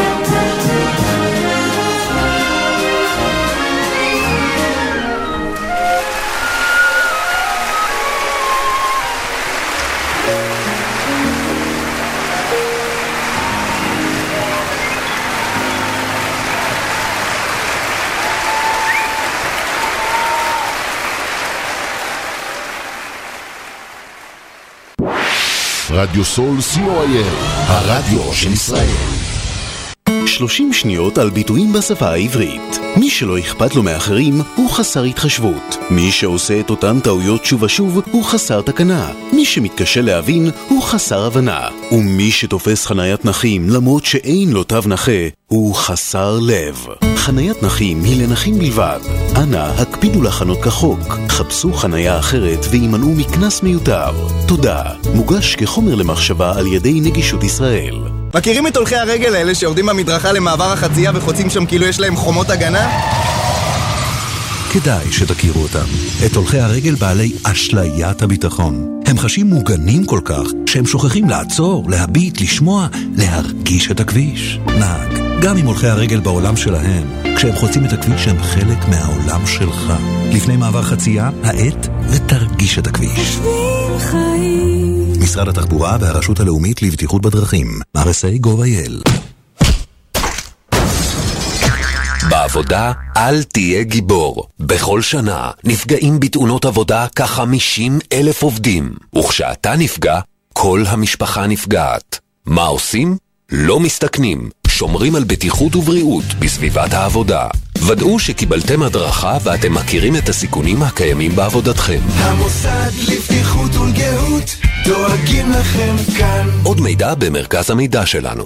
רדיו סול סי או איי אל, הרדיו של ישראל. שלושים שניות על ביטויים בשפה העברית. מי שלא אכפת לו מאחרים הוא חסר התחשבות. מי שעושה את אותן טעויות שוב ושוב הוא חסר תקנה. מי שמתקשה להבין הוא חסר הבנה. ומי שתופס חניית נכים למרות שאין לו תו נכה הוא חסר לב. חניית נכים היא לנכים בלבד. אנא, הקפידו לחנות כחוק. חפשו חניה אחרת וימנעו מכנס מיותר. תודה. מוגש כחומר למחשבה על ידי נגישות ישראל. מכירים את הולכי הרגל האלה שיורדים במדרכה למעבר החצייה וחוצים שם כאילו יש להם חומות הגנה? כדאי שתכירו אותם. את הולכי הרגל בעלי אשליית הביטחון. הם חשים מוגנים כל כך שהם שוכחים לעצור, להביט, לשמוע, להרגיש את הכביש. נהג, גם אם הולכי הרגל בעולם שלהם, כשהם חוצים את הכביש הם חלק מהעולם שלך. לפני מעבר חצייה, העט ותרגיש את הכביש. משרד התחבורה והרשות הלאומית לבטיחות בדרכים. אר אס איי גוב איי אל. בעבודה אל תהיה גיבור. בכל שנה נפגעים בתאונות עבודה כ-חמישים אלף עובדים. וכשאתה נפגע, כל המשפחה נפגעת. מה עושים? לא מסתכנים. שומרים על בטיחות ובריאות בסביבת העבודה. ודאו שקיבלתם הדרכה ואתם מכירים את הסיכונים הקיימים בעבודתכם. המוסד לבטיחות ולגהות דואגים לכם כאן. עוד מידע במרכז המידע שלנו.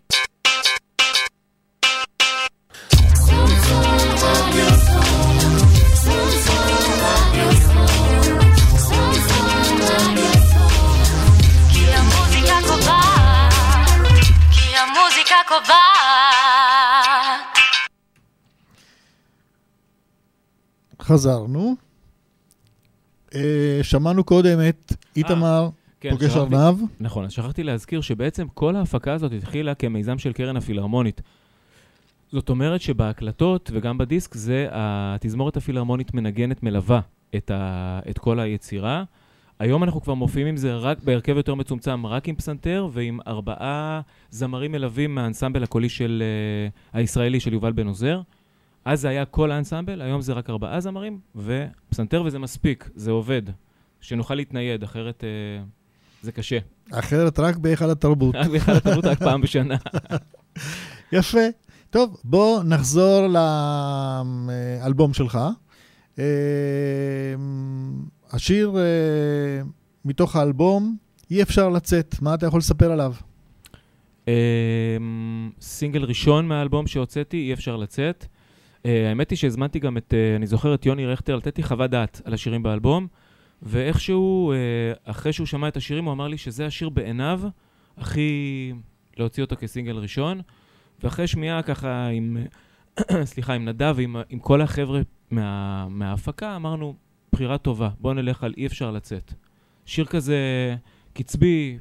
חזרנו. שמענו קודם את איתמר פוגש ארנב. נכון, אז שכחתי להזכיר שבעצם כל ההפקה הזאת התחילה כמיזם של קרן הפילהרמונית. זאת אומרת שבהקלטות וגם בדיסק זה התזמורת הפילהרמונית מנגנת מלווה את, ה, את כל היצירה. היום אנחנו כבר מופיעים עם זה רק בהרכב יותר מצומצם, רק עם פסנתר ועם ארבעה זמרים מלווים מהאנסמבל הקולי של uh, הישראלי של יובל בן עוזר. אז זה היה כל האנסמבל, היום זה רק ארבעה זמרים ופסנתר, וזה מספיק, זה עובד. שנוכל להתנייד, אחרת uh, זה קשה. אחרת רק בהיכל התרבות. רק בהיכל התרבות, רק פעם בשנה. יפה. טוב, בוא נחזור לאלבום שלך. השיר מתוך האלבום, אי אפשר לצאת. מה אתה יכול לספר עליו? סינגל ראשון מהאלבום שהוצאתי, אי אפשר לצאת. האמת היא שהזמנתי גם את, אני זוכר את יוני רכטר, לתת לי חוות דעת על השירים באלבום, ואיכשהו, אחרי שהוא שמע את השירים, הוא אמר לי שזה השיר בעיניו הכי להוציא אותו כסינגל ראשון, ואחרי שמיעה ככה עם, סליחה, עם נדב ועם עם כל החבר'ה מה, מההפקה, אמרנו, בחירה טובה, בוא נלך על אי אפשר לצאת. שיר כזה קצבי,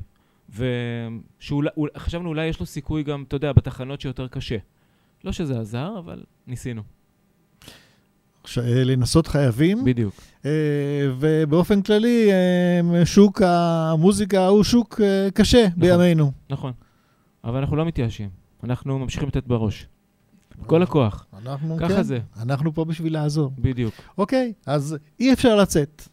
וחשבנו אולי יש לו סיכוי גם, אתה יודע, בתחנות שיותר קשה. לא שזה עזר, אבל ניסינו. לנסות חייבים. בדיוק. ובאופן כללי, שוק המוזיקה הוא שוק קשה בימינו. נכון. אבל אנחנו לא מתייאשים. אנחנו ממשיכים לתת בראש. כל הכוח. ככה זה. אנחנו פה בשביל לעזור. בדיוק. אוקיי, אז אי אפשר לצאת.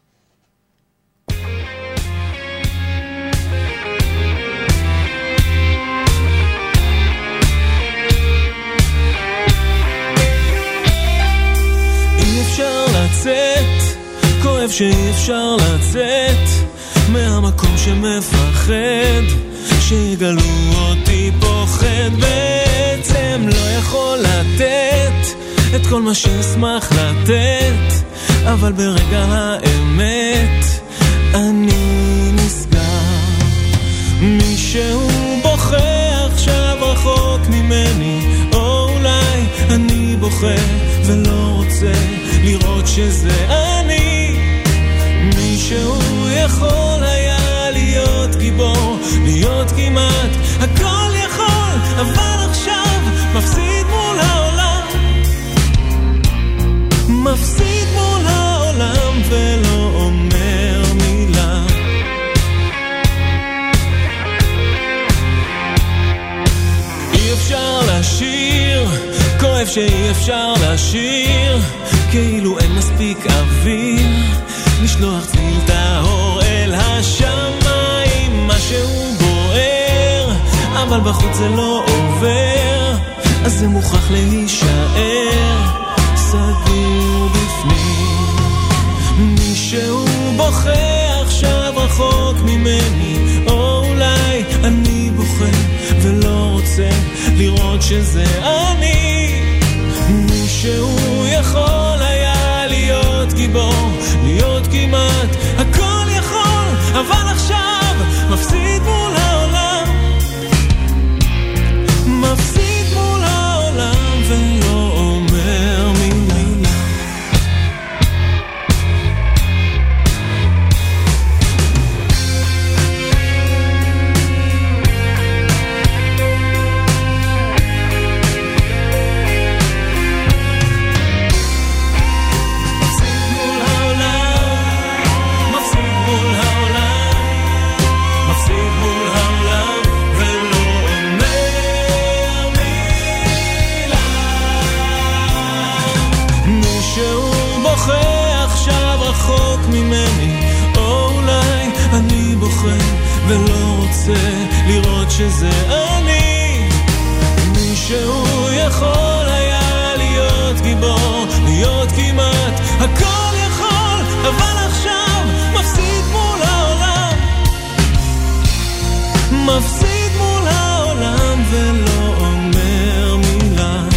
אפשר לצאת, כואב שאי אפשר לצאת מהמקום שמפחד שיגלו אותי פוחד, בעצם לא יכול לתת את כל מה שאשמח לתת, אבל ברגע האמת אני נסגר. מישהו בוכה עכשיו רחוק ממני, או אולי אני בוכה ולא רוצה לראות שזה אני. מישהו יכול היה להיות גיבור, להיות כמעט הכל יכול, אבל עכשיו מפסיד מול העולם, מפסיד מול העולם ולא אומר מילה. אי אפשר לשיר, כואב שאי אפשר לשיר, כאילו אין מספיק אוויר לשלוח צליל טהור אל השמיים. משהו בוער אבל בחוץ זה לא עובר, אז זה מוכרח להישאר סגור בפנים. מישהו בוכה עכשיו רחוק ממני, או אולי אני בוכה ולא רוצה לראות שזה אני. מישהו יכול היה להיות גיבור, להיות כמעט הכל יכול, אבל עכשיו מפסיד מול העולם, מפסיד מול העולם ולא אומר מילה. ממני, או אולי אני בוכה ולא רוצה לראות שזה אני. מישהו יכול היה להיות גיבור, להיות כמעט הכל יכול, אבל עכשיו מפסיד מול העולם, מפסיד מול העולם ולא אומר מילה.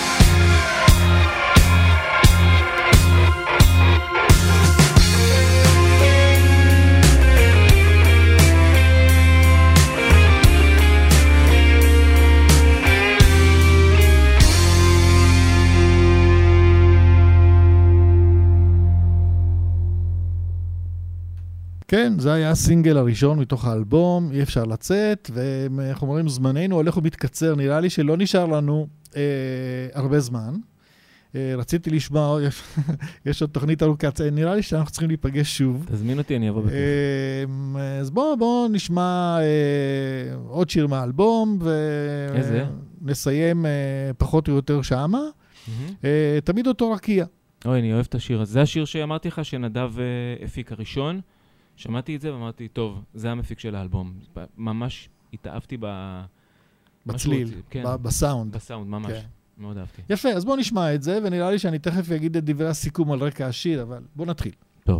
כן, זה היה הסינגל הראשון מתוך האלבום, אי אפשר לצאת, ואנחנו אומרים, זמננו הולך ומתקצר, נראה לי שלא נשאר לנו אה, הרבה זמן. אה, רציתי לשמוע, יש, יש עוד תוכנית ארוכה, נראה לי שאנחנו צריכים להיפגש שוב. תזמין אותי, אני אבוא בכך. אה, אז בואו בוא נשמע אה, עוד שיר מהאלבום, ונסיים אה, פחות או יותר שמה. Mm-hmm. אה, תמיד אותו רקיע. אוי, אני אוהב את השיר הזה. זה השיר שאמרתי לך שנדב אה, הפיק הראשון. שמעתי את זה ואמרתי, טוב, זה המפיק של האלבום. ממש התאהבתי ב... בצליל, כן. ב- בסאונד. בסאונד, ממש. כן. מאוד אהבתי. יפה, אז בואו נשמע את זה, ונראה לי שאני תכף אגיד את דברי הסיכום על רקע השיר, אבל בואו נתחיל. טוב.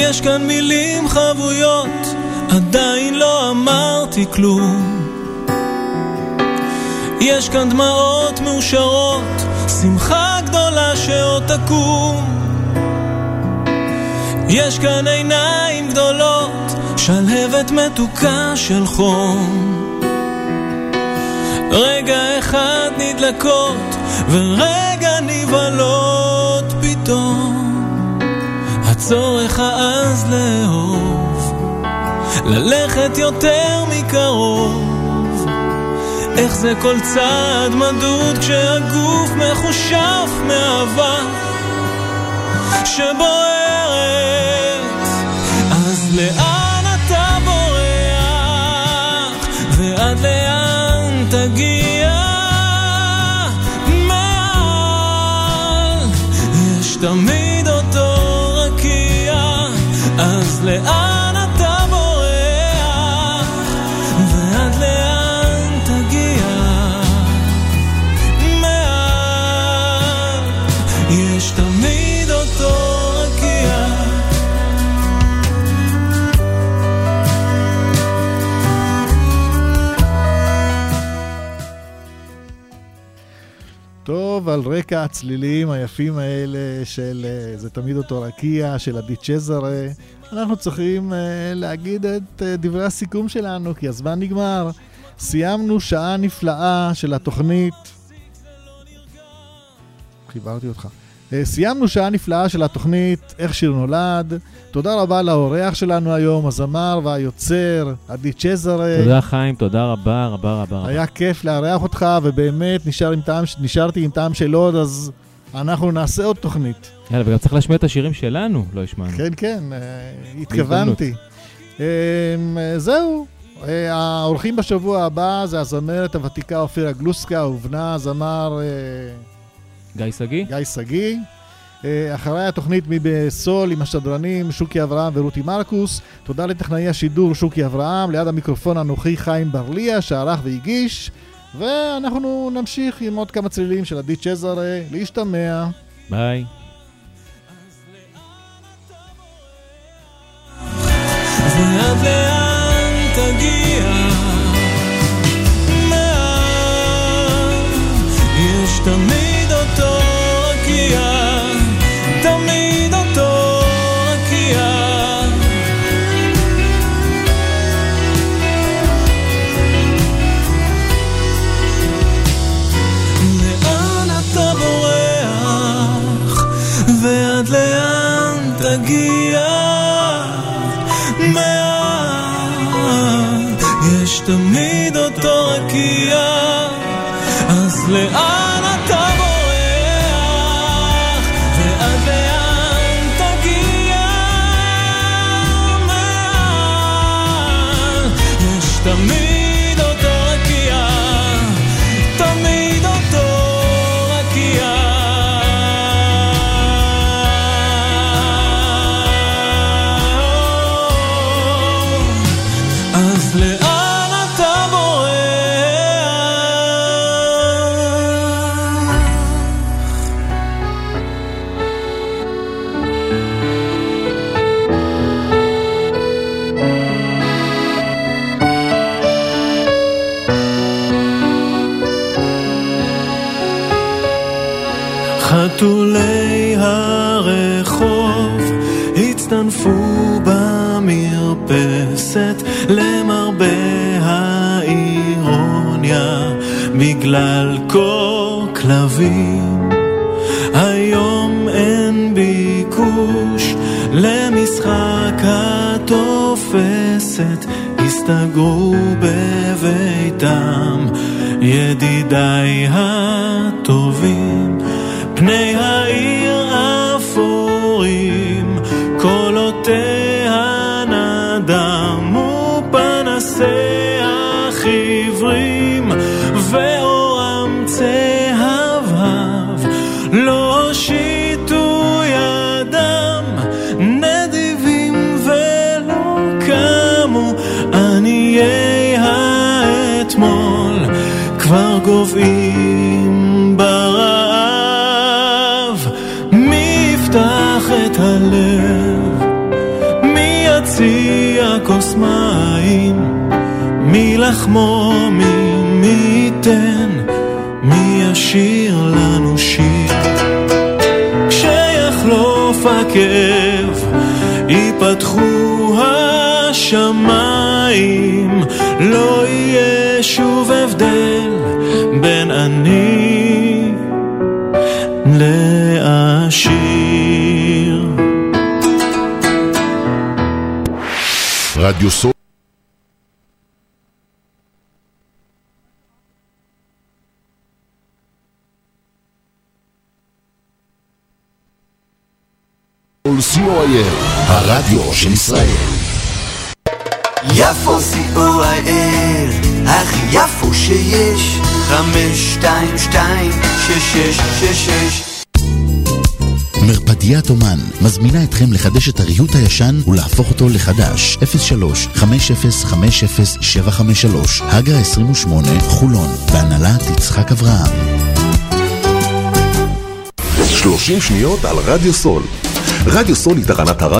יש כאן מילים חבויות, עדיין לא אמרתי כלום. יש כאן דמעות מאושרות, שמחה גדולה שעוד תקום. יש כאן עיניים גדולות, שלהבת מתוקה של חום. רגע אחד נדלקות ורגע נבלות פתאום. הצורך העז לאהוב, ללכת יותר מקרוב. איך זה כל צעד מדוד כשהגוף מחושף מאהבה שבוערת. אז לאן אתה בורח ועד לאן תגיע? מעל יש תמיד אותו רקיע. אז לאן אתה בורח ועד לאן תגיע? מעל יש תמיד אותו רקיע. טוב, על רקע הצלילים היפים האלה של זה תמיד אותו רקיע, של עדי צ'זרה, אנחנו צריכים להגיד את דברי הסיכום שלנו, כי הזמן נגמר. סיימנו שעה נפלאה של התוכנית. חיברתי אותך. סיימנו שעה נפלאה של התוכנית איך שיר נולד. תודה רבה לאורח שלנו היום, הזמר והיוצר עדי צ'זרה. תודה חיים, תודה רבה רבה רבה. היה כיף לארח אותך, ובאמת נשאר עם טעם, נשארתי עם טעם של עוד, אז אנחנו נעשה עוד תוכנית. יאללה, וגם צריך להשמיע את השירים שלנו, לא ישמענו. כן, כן, התכוונתי. זהו, האורחים בשבוע הבא זה הזמרת הוותיקה אופירה גלוסקה, ובנה הזמר גיא סגי. גיא סגי. אחרי התוכנית מבסול עם השדרנים שוקי אברהם ורותי מרקוס. תודה לטכנאי השידור שוקי אברהם, ליד המיקרופון הנוכחי חיים ברליה שערך והגיש, ואנחנו נמשיך עם עוד כמה צלילים של עדי צ'זרה. להשתמע, ביי. ועד לאן תגיע? מעל יש תמיד אותו רקיע, תמיד אותו רקיע. לאן אתה בורח ועד לאן תגיע? מעל יש תמיד אותו רקיע. אז לאן אתה בורח ועד לאן תגיע? מעל יש תמיד אותו רקיע, תמיד אותו רקיע. אז לאן אתה בורח? חתולי הרחוב הצטנפו במרפסת למרבה האירוניה בגלל קור כלבים. היום אין ביקוש למשחק התופסת, הסתגרו בביתם ידידיי הטובים. פני העיר אפורים, קולותיה נדמו, פנסיה חיוורים ואורם צהבהב. לא הושיטו ידם נדיבים ולא קמו עניי האתמול, כבר גובעים ברעב. מי יפתח את הלב? יציע כוס מים, מי לחמו מי ייתן, מי ישיר לנו שיר. כשיחלוף הכאב ייפתחו השמיים, לא יהיה שוב הבדל בין אני לעשיר. רדיו סול סי או איי אל, הרדיו של ישראל. יפו סי או איי אל, הכי יפו שיש, חמש שתיים שתיים שש שש שש שש. מרפדיית אומן מזמינה אתכם לחדש את הריהוט הישן ולהפוך אותו לחדש. אפס שלוש חמש אפס חמש אפס שבע חמש שלוש, הגה עשרים ושמונה, חולון, בהנהלת יצחק אברהם. שלושים שניות על רדיו סול. רדיו סול היא תחנת הרדיו